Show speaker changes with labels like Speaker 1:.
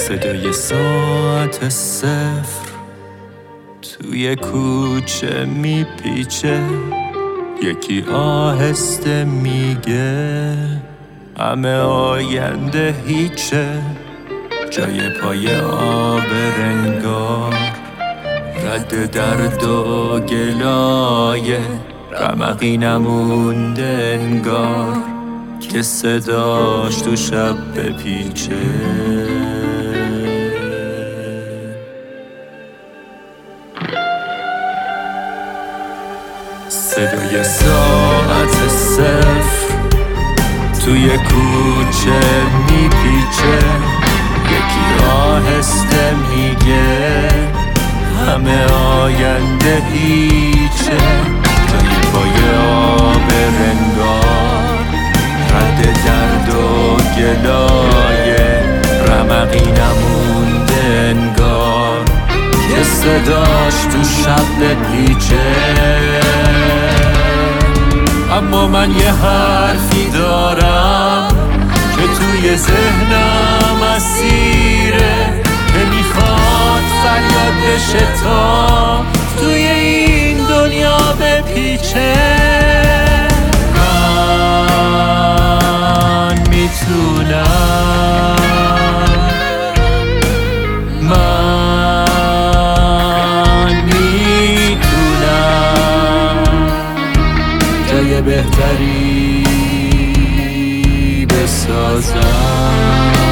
Speaker 1: صدای ساعت صفر توی کوچه میپیچه، یکی آهسته میگه همه آینده هیچه. جای پای آب رنگار، رد درد و گلایه، رمقی نمونده انگار که صداش تو شب بپیچه. صدای ساعت صفر توی کوچه میپیچه، یکی آهسته میگه همه آینده هیچه. جای پای آب رنگار، رد درد و گلایه، رمقی نمونده انگار که صداش تو شب بپیچه. اما من یه حرفی دارم که توی ذهنم اسیره، که میخواد فریاد بشه تا توی این دنیا بپیچه. من میتونم، جای بهتری بسازم.